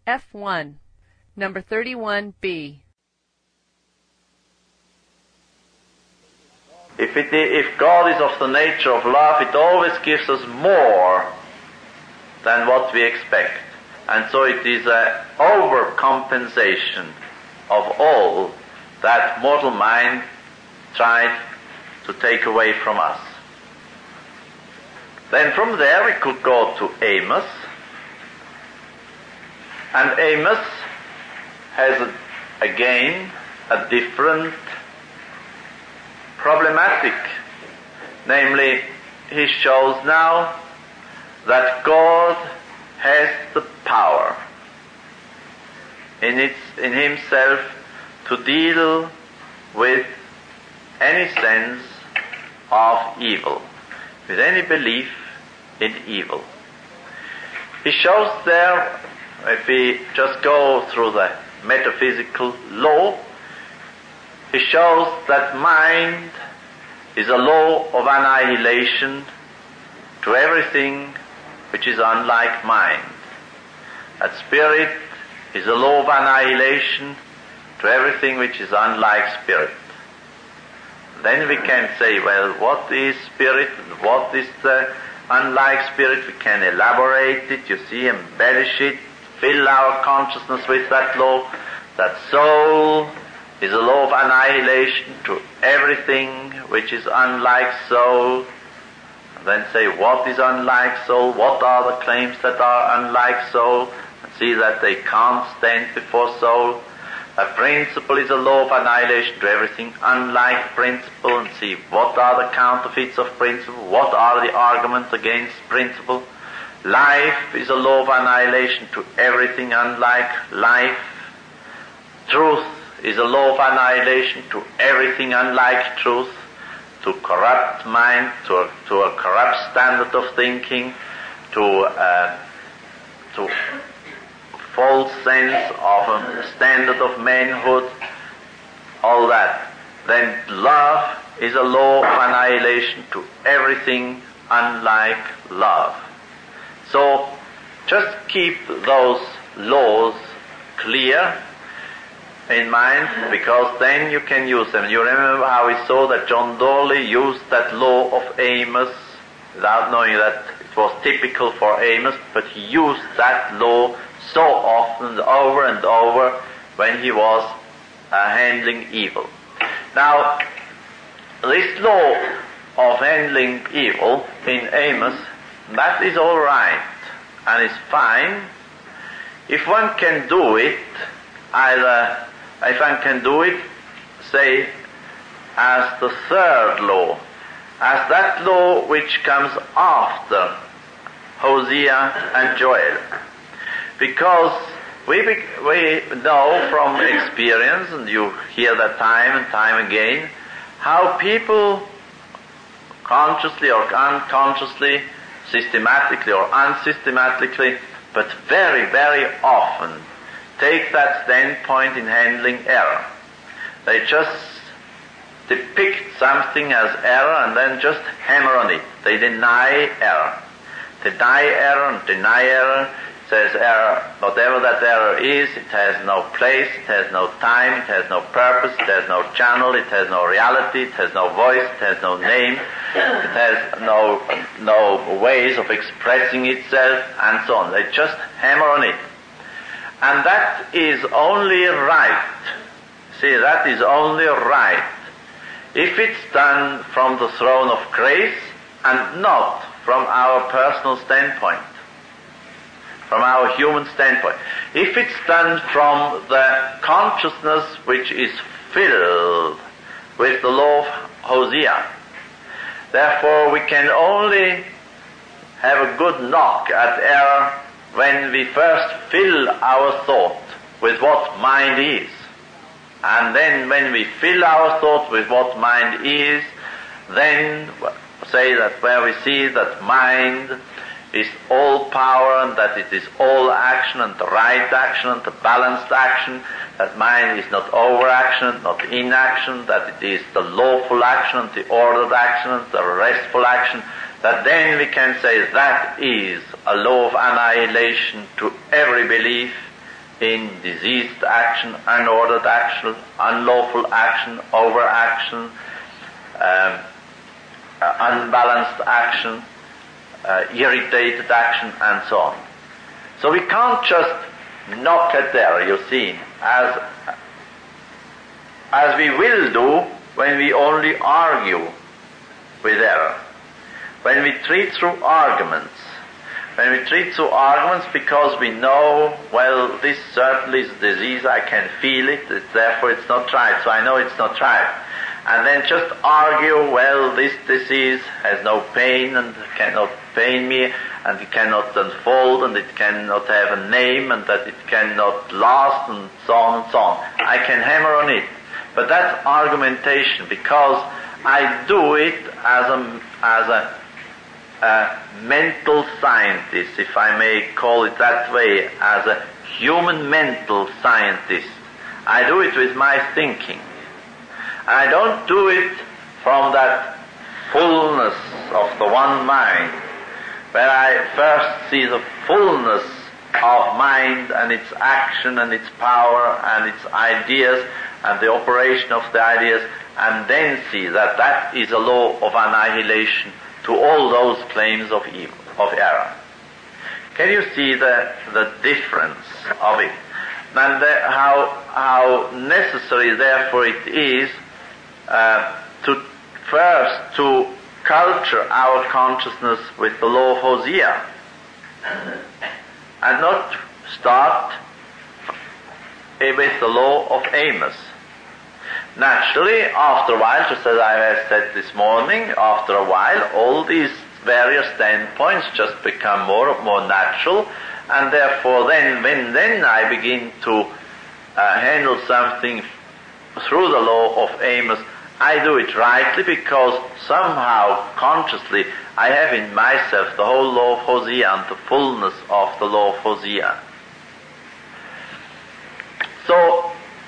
F1, number 31B. If God is of the nature of love, it always gives us more than what we expect. And so it is an overcompensation of all that mortal mind tried to take away from us. Then from there we could go to Amos. And Amos has again a different problematic. Namely, he shows now that God has the power in himself to deal with any sense of evil, with any belief in evil. He shows there, if we just go through the metaphysical law, he shows that mind is a law of annihilation to everything which is unlike mind. That spirit is a law of annihilation to everything which is unlike spirit. Then we can say, well, what is spirit and what is the unlike spirit? We can elaborate it, you see, embellish it, fill our consciousness with that law. That soul is a law of annihilation to everything which is unlike soul. And then say, what is unlike soul? What are the claims that are unlike soul? And see that they can't stand before soul. A principle is a law of annihilation to everything unlike principle, and see what are the counterfeits of principle, what are the arguments against principle. Life is a law of annihilation to everything unlike life. Truth is a law of annihilation to everything unlike truth, to corrupt mind, to a corrupt standard of thinking, to false sense of a standard of manhood, all that. Then love is a law of annihilation to everything unlike love. So just keep those laws clear in mind, because then you can use them. You remember how we saw that John Dawley used that law of Amos without knowing that it was typical for Amos, but he used that law so often over and over when he was handling evil. Now, this law of handling evil in Amos, that is all right and is fine if one can do it, either if one can do it, say, as the third law, as that law which comes after Hosea and Joel. Because we know from experience, and you hear that time and time again, how people consciously or unconsciously, systematically or unsystematically, but very, very often take that standpoint in handling error. They just depict something as error and then just hammer on it. They deny error. Deny error and deny error. Says error, whatever that error is, it has no place, it has no time, it has no purpose, it has no channel, it has no reality, it has no voice, it has no name, it has no ways of expressing itself, and so on. They just hammer on it. And that is only right. See, that is only right if it's done from the throne of grace and not from our personal standpoint, from our human standpoint. If it's done from the consciousness which is filled with the law of Hosea, therefore we can only have a good knock at error when we first fill our thought with what mind is. And then when we fill our thought with what mind is, then say that where we see that mind is all power and that it is all action and the right action and the balanced action, that mind is not overaction, not inaction, that it is the lawful action and the ordered action and the restful action, that then we can say that is a law of annihilation to every belief in diseased action, unordered action, unlawful action, overaction, unbalanced action, irritated action, and so on. So we can't just knock at there, you see, as we will do when we only argue with error. When we treat through arguments. When we treat through arguments because we know, well, this certainly is a disease, I can feel it, therefore it's not right, so I know it's not right. And then just argue, well, this disease has no pain and cannot pain me, and it cannot unfold, and it cannot have a name, and that it cannot last, and so on and so on. I can hammer on it. But that's argumentation, because I do it as a mental scientist, if I may call it that way, as a human mental scientist. I do it with my thinking. I don't do it from that fullness of the one mind, where I first see the fullness of mind and its action and its power and its ideas and the operation of the ideas, and then see that that is a law of annihilation to all those claims of evil, of error. Can you see the difference of it? And how necessary, therefore, it is to culture our consciousness with the law of Hosea, and not start with the law of Amos. Naturally, after a while, just as I have said this morning, after a while, all these various standpoints just become more and more natural, and therefore when I begin to handle something through the law of Amos, I do it rightly, because somehow, consciously, I have in myself the whole law of Hosea and the fullness of the law of Hosea. So,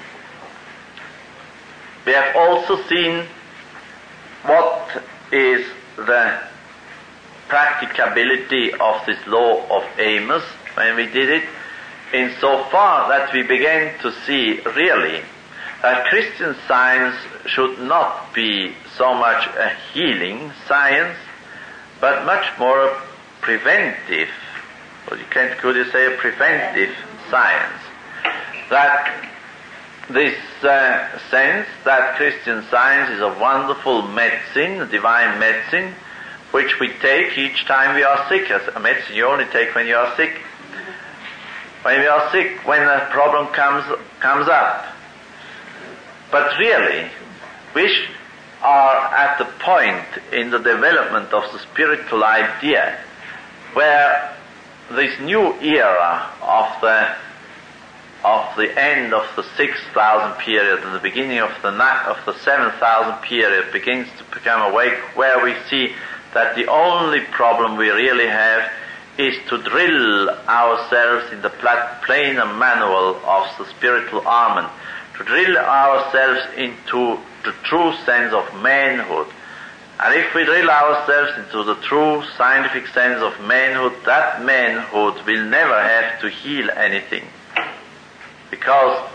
we have also seen what is the practicability of this law of Amos when we did it, insofar that we began to see really that Christian science should not be so much a healing science, but much more a preventive, could you say a preventive science. That this sense that Christian science is a wonderful medicine, a divine medicine, which we take each time we are sick. As a medicine you only take when you are sick. When we are sick, when a problem comes up. But really, we are at the point in the development of the spiritual idea where this new era of the end of the 6,000 period and the beginning of the 7,000 period begins to become awake, where we see that the only problem we really have is to drill ourselves in the plainer manual of the spiritual armament, to drill ourselves into the true sense of manhood. And if we drill ourselves into the true scientific sense of manhood, that manhood will never have to heal anything. Because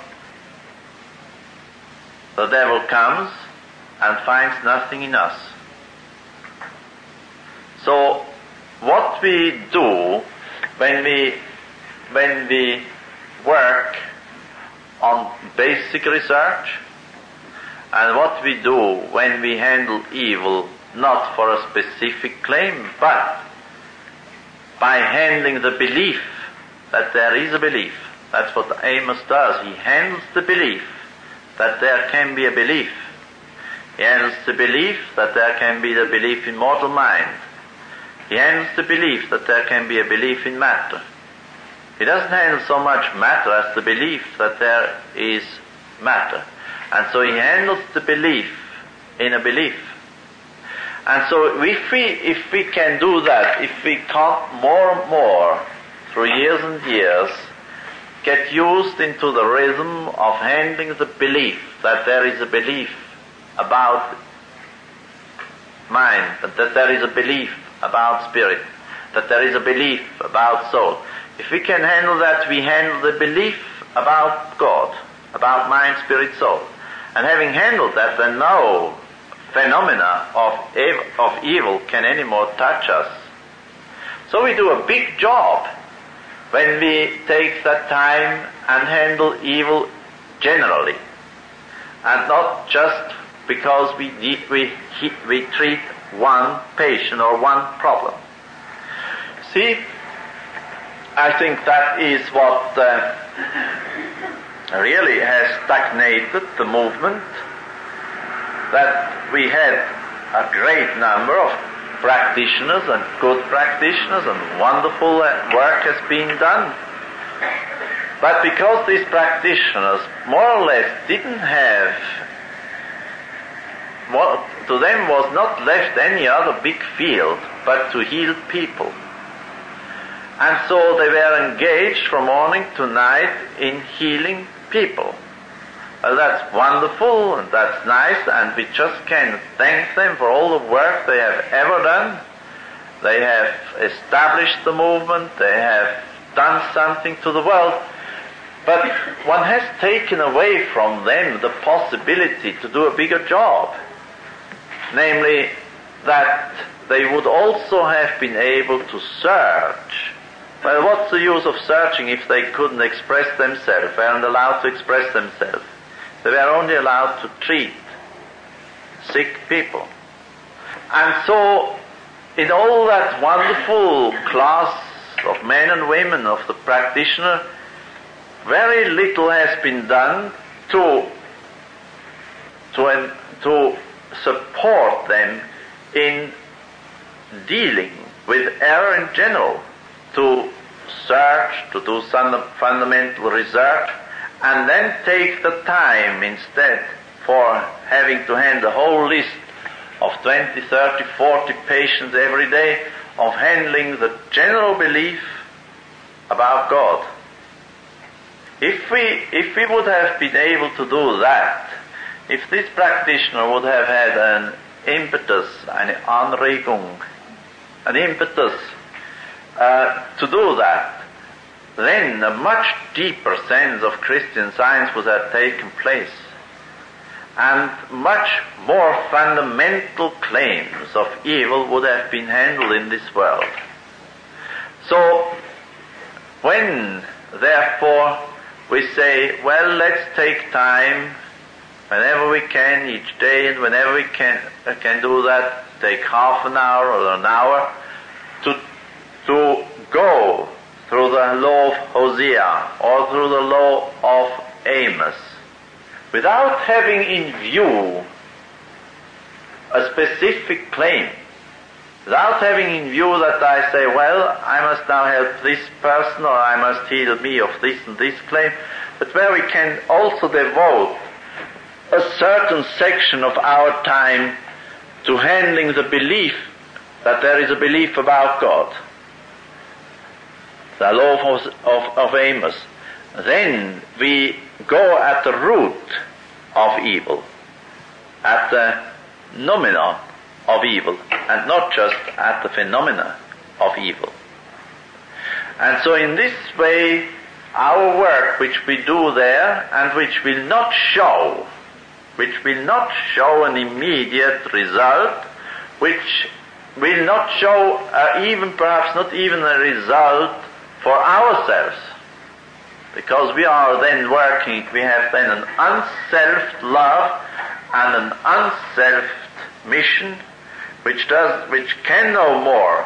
the devil comes and finds nothing in us. So, what we do when we work on basic research, and what we do when we handle evil not for a specific claim, but by handling the belief that there is a belief. That's what Amos does. He handles the belief that there can be a belief. He handles the belief that there can be the belief in mortal mind. He handles the belief that there can be a belief in matter. He doesn't handle so much matter as the belief that there is matter. And so he handles the belief in a belief. And so if we can do that, if we can't more and more, through years and years, get used into the rhythm of handling the belief that there is a belief about mind, that there is a belief about spirit, that there is a belief about soul. If we can handle that, we handle the belief about God, about mind, spirit, soul. And having handled that, then no phenomena of evil can anymore touch us. So we do a big job when we take that time and handle evil generally, and not just because we treat one patient or one problem. See, I think that is what really has stagnated the movement, that we had a great number of practitioners and good practitioners and wonderful work has been done. But because these practitioners more or less didn't have, to them was not left any other big field but to heal people. And so they were engaged from morning to night in healing people. Well, that's wonderful and that's nice, and we just can thank them for all the work they have ever done. They have established the movement, they have done something to the world, but one has taken away from them the possibility to do a bigger job. Namely, that they would also have been able to search. Well, what's the use of searching if they couldn't express themselves, weren't allowed to express themselves? They were only allowed to treat sick people. And so, in all that wonderful class of men and women of the practitioner, very little has been done to support them in dealing with error in general, to search, to do some fundamental research, and then take the time instead for having to hand a whole list of 20, 30, 40 patients every day of handling the general belief about God. If we would have been able to do that, if this practitioner would have had an impetus, eine Anregung, an impetus to do that, then a much deeper sense of Christian Science would have taken place, and much more fundamental claims of evil would have been handled in this world. So, when, therefore, we say, well, let's take time, whenever we can, each day, and whenever we can do that, take half an hour or an hour, to go through the law of Hosea or through the law of Amos, without having in view a specific claim, without having in view that I say, well, I must now help this person, or I must heal me of this and this claim, but where we can also devote a certain section of our time to handling the belief that there is a belief about God, the law of Amos. Then we go at the root of evil, at the noumena of evil, and not just at the phenomena of evil. And so in this way, our work which we do there, and which will not show an immediate result, which will not show perhaps not even a result for ourselves, because we are then working, we have then an unselfed love and an unselfed mission, which can no more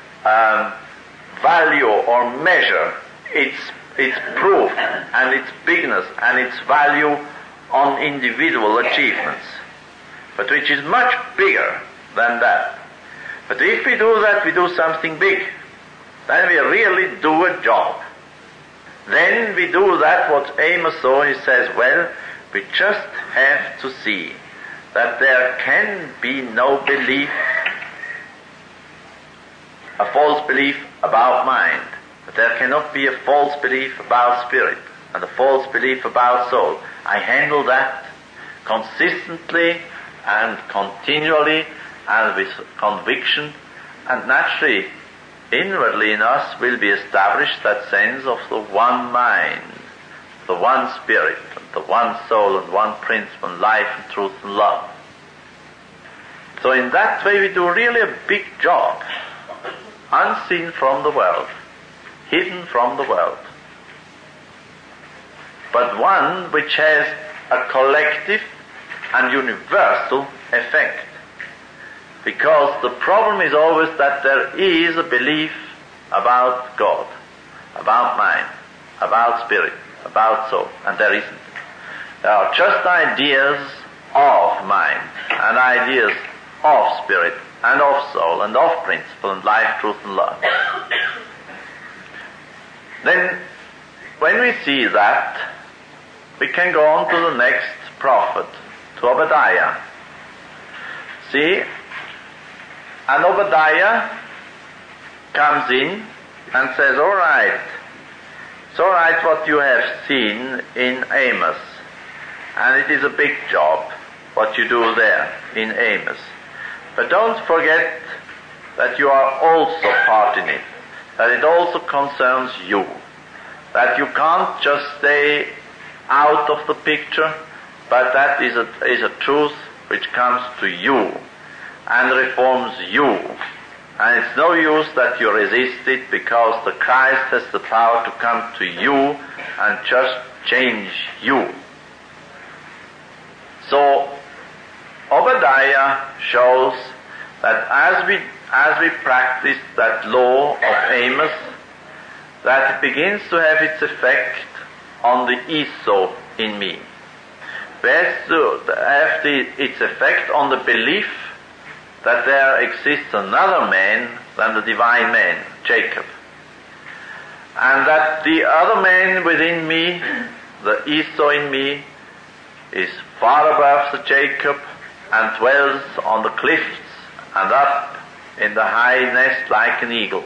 value or measure its proof and its bigness and its value on individual achievements, but which is much bigger than that. But if we do that, we do something big. Then we really do a job. Then we do that what Amos saw. He says, well, we just have to see that there can be no belief, a false belief about mind, that there cannot be a false belief about spirit, and a false belief about soul. I handle that consistently and continually and with conviction, and naturally, inwardly in us will be established that sense of the one mind, the one spirit, and the one soul, and one principle, and life, and truth, and love. So in that way we do really a big job, unseen from the world, hidden from the world, but one which has a collective and universal effect. Because the problem is always that there is a belief about God, about mind, about spirit, about soul, and there isn't. There are just ideas of mind, and ideas of spirit, and of soul, and of principle, and life, truth, and love. Then, when we see that, we can go on to the next prophet, to Obadiah. See, and Obadiah comes in and says, all right, it's all right what you have seen in Amos, and it is a big job what you do there in Amos. But don't forget that you are also part in it, that it also concerns you, that you can't just stay out of the picture, but that is a truth which comes to you and reforms you. And it's no use that you resist it, because the Christ has the power to come to you and just change you. So Obadiah shows that as we practice that law of Amos, that it begins to have its effect on the Esau in me. It has to have its effect on the belief that there exists another man than the divine man, Jacob. And that the other man within me, the Esau in me, is far above the Jacob and dwells on the cliffs and up in the high nest like an eagle.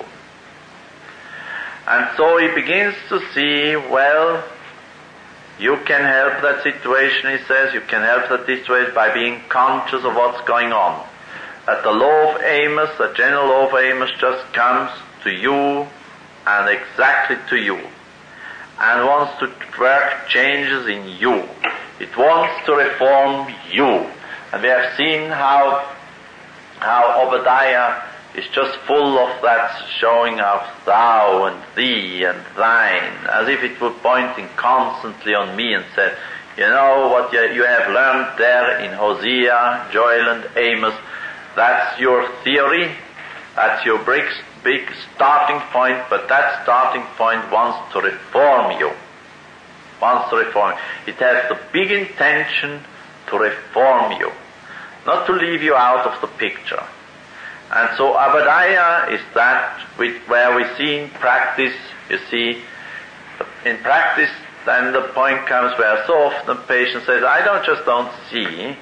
And so he begins to see, well, you can help that situation, he says, you can help that situation by being conscious of what's going on. That the law of Amos, the general law of Amos, just comes to you and exactly to you, and wants to work changes in you. It wants to reform you. And we have seen how Obadiah is just full of that showing of thou and thee and thine, as if it were pointing constantly on me and said, you know what you have learned there in Hosea, Joel and Amos, that's your theory, that's your big starting point, but that starting point wants to reform you. Wants to reform you. It has the big intention to reform you, not to leave you out of the picture. And so Obadiah is that where we see in practice, you see, in practice then the point comes where so often the patient says, I don't see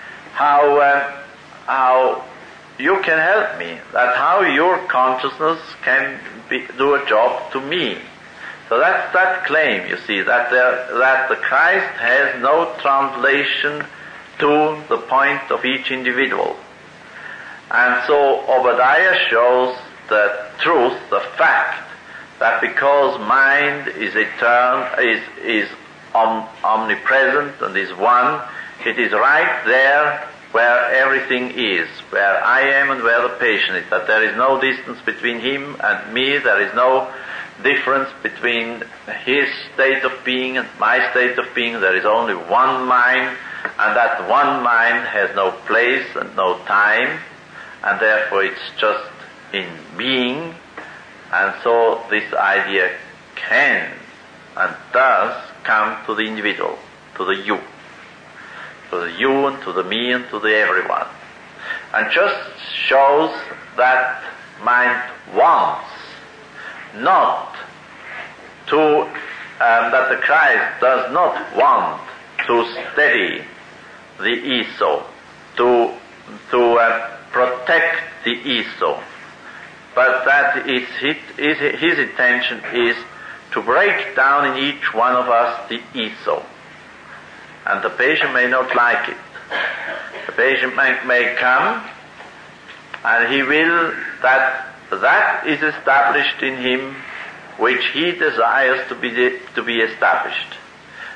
how you can help me, that how your consciousness can do a job to me. So that's that claim, you see, that the Christ has no translation to the point of each individual. And so Obadiah shows the truth, the fact, that because mind is is omnipresent and is one, it is right there where everything is, where I am and where the patient is, that there is no distance between him and me, there is no difference between his state of being and my state of being, there is only one mind, and that one mind has no place and no time, and therefore it's just in being. And so this idea can and does come to the individual, to the you and to the me and to the everyone, and just shows that mind wants not to, that the Christ does not want to steady the Esau, to protect the Esau, but that his intention is to break down in each one of us the Esau. And the patient may not like it. The patient may come, and he will that is established in him which he desires to be established.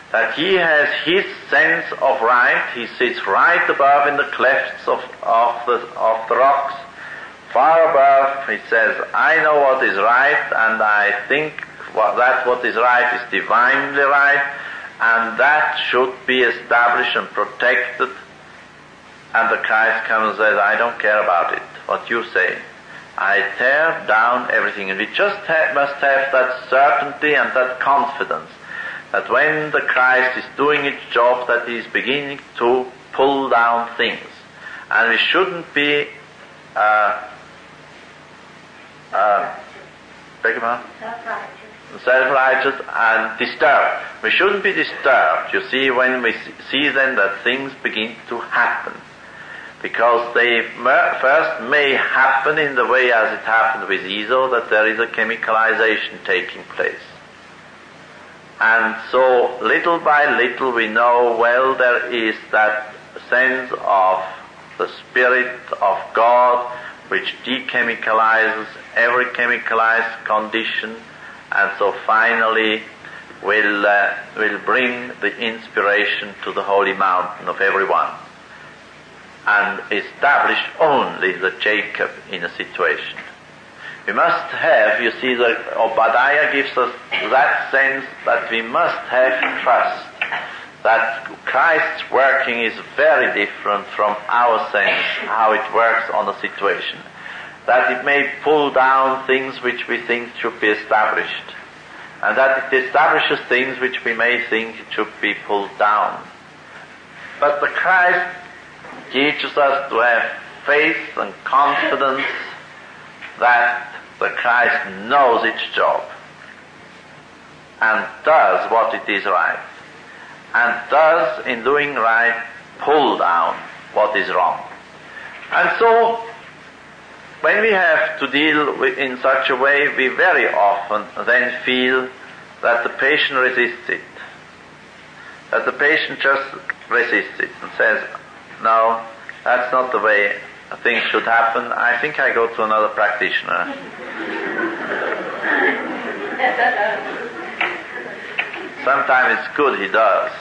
that he has his sense of right. He sits right above in the clefts of the rocks, far above. He says, I know what is right, and I think that what is right is divinely right, and that should be established and protected. And the Christ comes and says, I don't care about it, what you say. I tear down everything. And we just must have that certainty and that confidence that when the Christ is doing its job, that he is beginning to pull down things. And we shouldn't be self-righteous and disturbed. We shouldn't be disturbed, you see, when we see then that things begin to happen. Because they first may happen in the way as it happened with Esau, that there is a chemicalization taking place. And so, little by little, we know, well, there is that sense of the Spirit of God which dechemicalizes every chemicalized condition, and so finally will bring the inspiration to the holy mountain of everyone, and establish only the Jacob in a situation. We must have, you see, that Obadiah gives us that sense that we must have trust that Christ's working is very different from our sense, how it works on a situation. That it may pull down things which we think should be established, and that it establishes things which we may think it should be pulled down. But the Christ teaches us to have faith and confidence that the Christ knows its job and does what it is right, and does, in doing right, pull down what is wrong. And so, when we have to deal with in such a way, we very often then feel that the patient resists it. That the patient just resists it and says, no, that's not the way things should happen. I think I go to another practitioner. Sometimes it's good he does.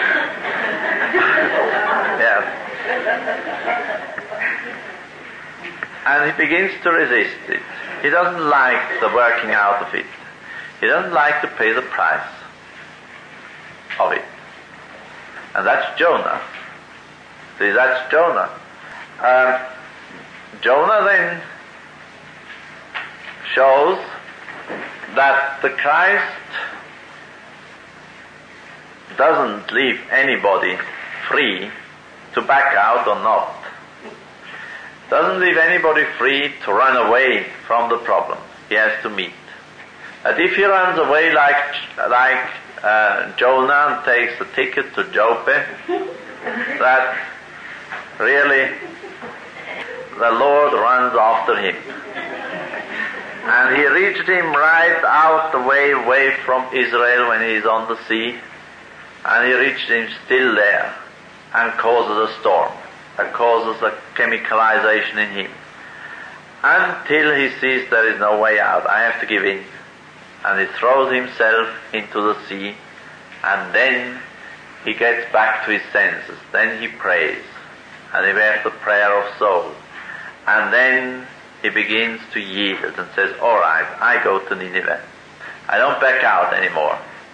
Yes. And he begins to resist it. He doesn't like the working out of it. He doesn't like to pay the price of it. And that's Jonah. See, that's Jonah. Jonah then shows that the Christ doesn't leave anybody free to back out or not. Doesn't leave anybody free to run away from the problem he has to meet. And if he runs away like Jonah and takes a ticket to Joppe, that really the Lord runs after him. And he reached him right out the way from Israel when he is on the sea, and he reached him still there and causes a storm, and causes a chemicalization in him, until he sees there is no way out. I have to give in. And he throws himself into the sea, and then he gets back to his senses. Then he prays, and he wears the prayer of soul. And then he begins to yield and says, all right, I go to Nineveh. I don't back out anymore.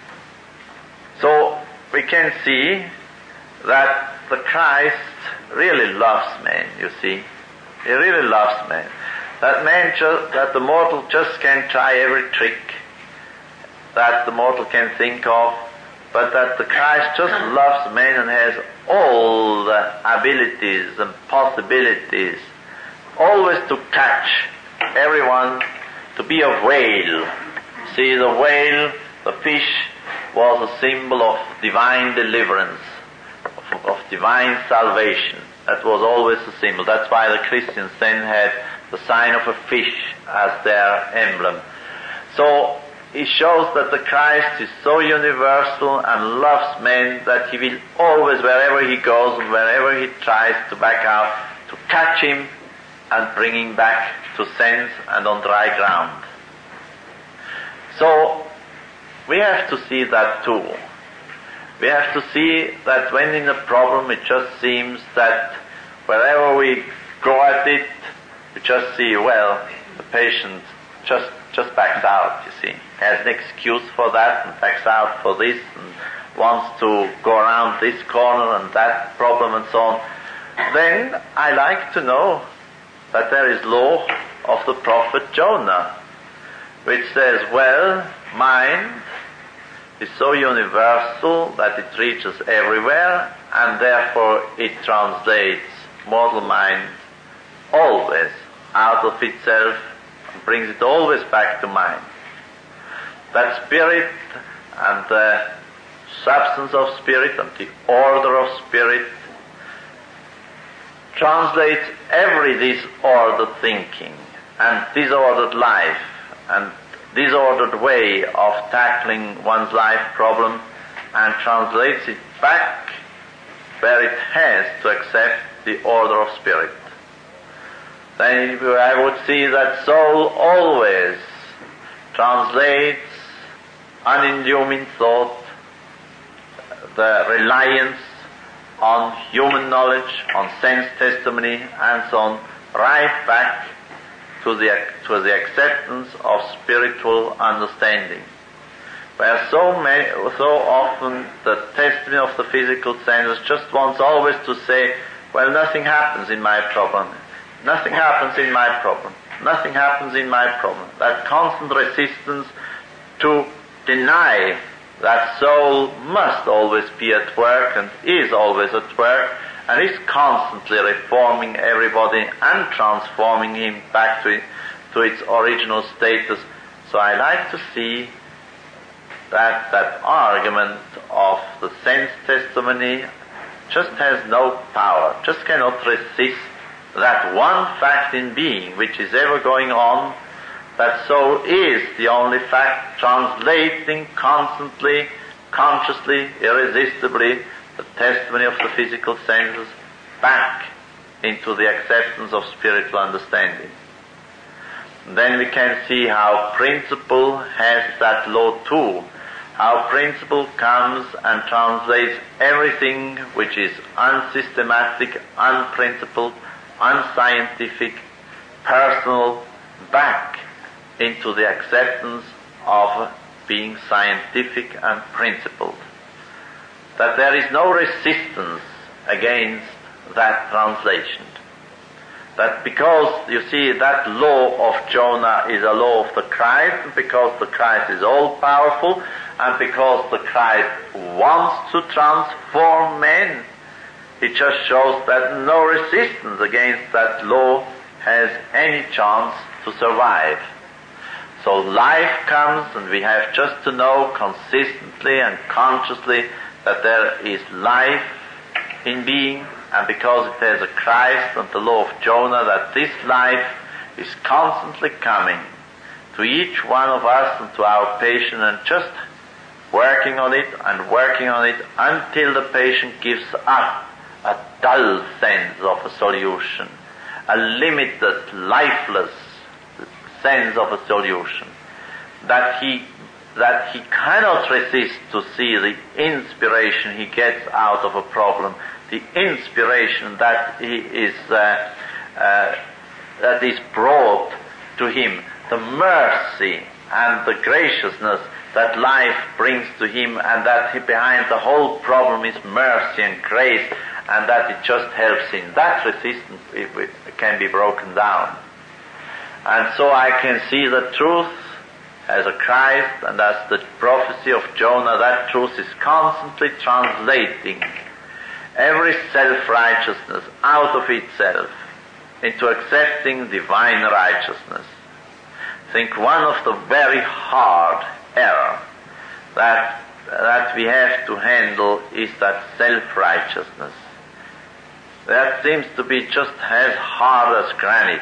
So we can see that the Christ really loves man, you see. He really loves man. That the mortal just can try every trick that the mortal can think of, but that the Christ just loves man and has all the abilities and possibilities always to catch everyone, to be a whale. See, the whale, the fish, was a symbol of divine deliverance, of divine salvation. That was always a symbol. That's why the Christians then had the sign of a fish as their emblem. So it shows that the Christ is so universal and loves men that he will always, wherever he goes and wherever he tries to back out, to catch him and bring him back to sense and on dry ground. So we have to see that too, we have to see that when in a problem it just seems that wherever we go at it, we just see, well, the patient just backs out, you see. Has an excuse for that and backs out for this and wants to go around this corner and that problem and so on. Then I like to know that there is law of the prophet Jonah, which says, well, mind is so universal that it reaches everywhere, and therefore it translates mortal mind always out of itself and brings it always back to mind. That spirit and the substance of spirit and the order of spirit translates every disordered thinking and disordered life and disordered way of tackling one's life problem, and translates it back where it has to accept the order of spirit. Then I would see that soul always translates unillumined thought, the reliance on human knowledge, on sense testimony, and so on, right back to the acceptance of spiritual understanding. Where so often the testimony of the physical senses just wants always to say, well, nothing happens in my problem. Nothing happens in my problem. Nothing happens in my problem. That constant resistance to deny that soul must always be at work and is always at work and is constantly reforming everybody and transforming him back to its original status. So I like to see that argument of the sense testimony just has no power, just cannot resist that one fact in being which is ever going on, that soul is the only fact translating constantly, consciously, irresistibly the testimony of the physical senses back into the acceptance of spiritual understanding. And then we can see how principle has that law too, how principle comes and translates everything which is unsystematic, unprincipled, unscientific, personal, back into the acceptance of being scientific and principled. That there is no resistance against that translation. That because, you see, that law of Jonah is a law of the Christ, and because the Christ is all-powerful, and because the Christ wants to transform men, it just shows that no resistance against that law has any chance to survive. So life comes, and we have just to know consistently and consciously that there is life in being, and because it has a Christ and the law of Jonah, that this life is constantly coming to each one of us and to our patient, and just working on it and working on it until the patient gives up a dull sense of a solution, a limited, lifeless sense of a solution, that he cannot resist to see the inspiration he gets out of a problem, the inspiration that is brought to him, the mercy and the graciousness that life brings to him, and that behind the whole problem is mercy and grace, and that it just helps him. That resistance it can be broken down. And so I can see the truth as a Christ, and as the prophecy of Jonah, that truth is constantly translating every self-righteousness out of itself into accepting divine righteousness. I think one of the very hard error that we have to handle is that self-righteousness. That seems to be just as hard as granite.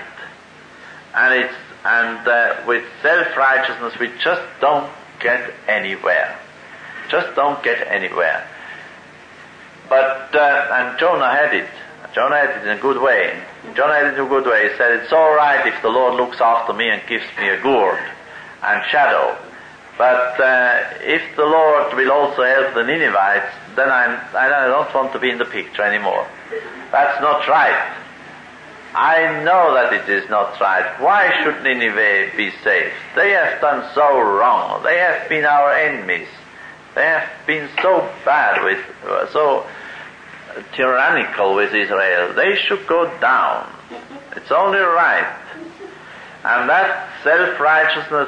And with self-righteousness we just don't get anywhere. Just don't get anywhere. But, and Jonah had it. Jonah had it in a good way. Jonah had it in a good way. He said, it's all right if the Lord looks after me and gives me a gourd and shadow, But if the Lord will also help the Ninevites, then I don't want to be in the picture anymore. That's not right. I know that it is not right. Why should Nineveh be saved? They have done so wrong. They have been our enemies. They have been so bad so tyrannical with Israel. They should go down. It's only right. And that self-righteousness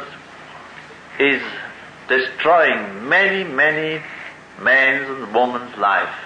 is destroying many, many men's and women's life.